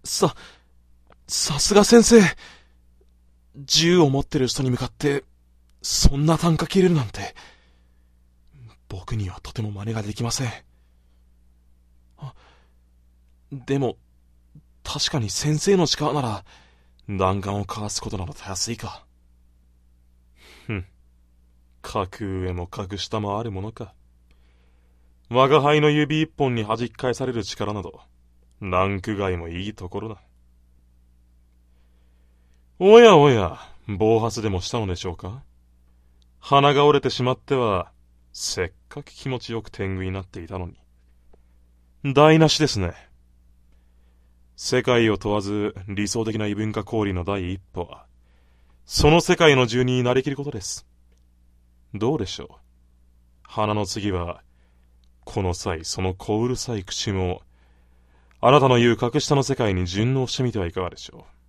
さすが先生。銃を持ってる人に向かって、そんな啖呵切れるなんて、僕にはとても真似ができません。でも、確かに先生の力なら、弾丸をかわすことなどたやすいか。格上も格下もあるものか。我が輩の指一本に弾き返される力など、ランク外もいいところだ。おやおや、暴発でもしたのでしょうか。鼻が折れてしまっては、せっかく気持ちよく天狗になっていたのに。台無しですね。世界を問わず理想的な異文化交流の第一歩は、その世界の住人になりきることです。どうでしょう。花の次は、この際その小うるさい口も、あなたの言う格下の世界に順応してみてはいかがでしょう。